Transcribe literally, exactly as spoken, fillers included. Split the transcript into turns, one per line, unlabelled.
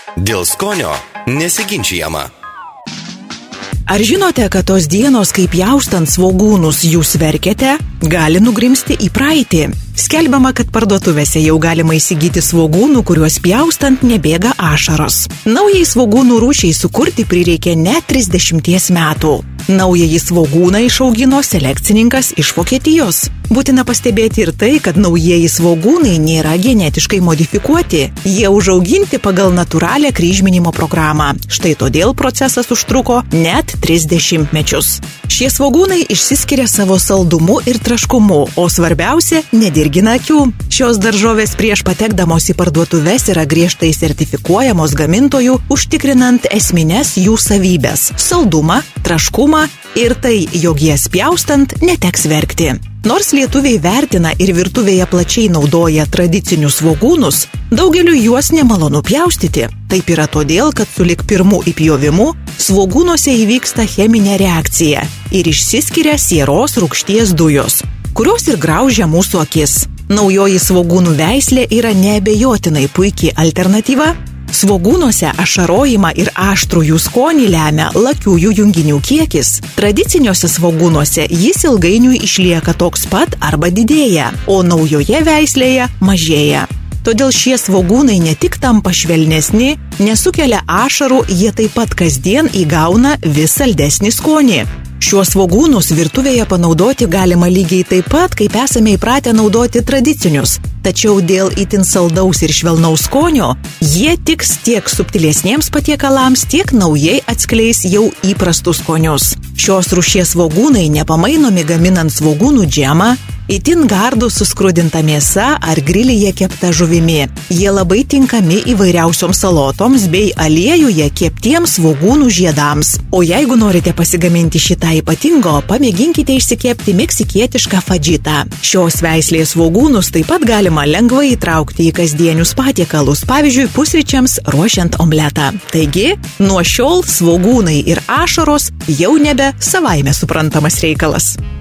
Dėl skonio nesiginčijama.
Ar žinote, kad tos dienos, kai pjaustant svogūnus jūs verkiate, gali nugrimsti į praeitį? Skelbiama, kad parduotuvėse jau galima įsigyti svogūnų, kuriuos pjaustant nebėga ašaros. Naujai svogūnų rūšiai sukurti prireikė net trisdešimties metų. Naująjį svogūną išaugino selekcininkas iš Vokietijos. Būtina pastebėti ir tai, kad naujieji svogūnai nėra genetiškai modifikuoti. Jie užauginti pagal natūralią kryžminimo programą. Štai todėl procesas užtruko net trisdešimt mečius. Šie svogūnai išsiskiria savo saldumu ir traškumu, o svarbiausia – nedirgina akių. Šios daržovės prieš patekdamos į parduotuves yra griežtai sertifikuojamos gamintojų, užtikrinant esmines jų savybes – saldumą, traškumą ir tai, jog jas pjaustant neteks verkti. Nors lietuviai vertina ir virtuvėje plačiai naudoja tradicinius svogūnus, daugeliu juos nemalonu pjaustyti. Taip yra todėl, kad sulig pirmu įpjovimu svogūnuose įvyksta cheminė reakcija ir išsiskiria sieros rūgšties dujos, kurios ir graužia mūsų akis. Naujoji svogūnų veislė yra neabejotinai puikiai alternatyva. Svogūnuose ašarojimą ir aštrų jų skonį lemia lakiųjų junginių kiekis. Tradiciniuose svogūnuose jis ilgainiui išlieka toks pat arba didėja, o naujoje veislėje mažėja. Todėl šie svogūnai ne tik tampa švelnesni, nesukelia ašarų, jie taip pat kasdien įgauna vis saldesnį skonį. Šiuos svogūnus virtuvėje panaudoti galima lygiai taip pat, kaip esame įpratę naudoti tradicinius. Tačiau dėl itin saldaus ir švelnaus skonio, jie tiks tiek subtilesniems patiekalams, tiek naujai atskleis jau įprastus skonius. Šios rūšies svogūnai nepamainomi gaminant svogūnų džemą, itin gardų su skrudinta mėsa ar grilyje kepta žuvimi. Jie labai tinkami įvairiausioms salotoms bei aliejuje keptiems svogūnų žiedams. O jeigu norite pasigaminti šitą ypatingo, pamėginkite išsikepti meksikietišką fadžitą. Šios veislės svogūnus taip pat galima lengvai įtraukti į kasdienius patiekalus, pavyzdžiui, pusryčiams ruošiant omletą. Taigi, nuo šiol svogūnai ir ašaros jau nebe savaime suprantamas reikalas.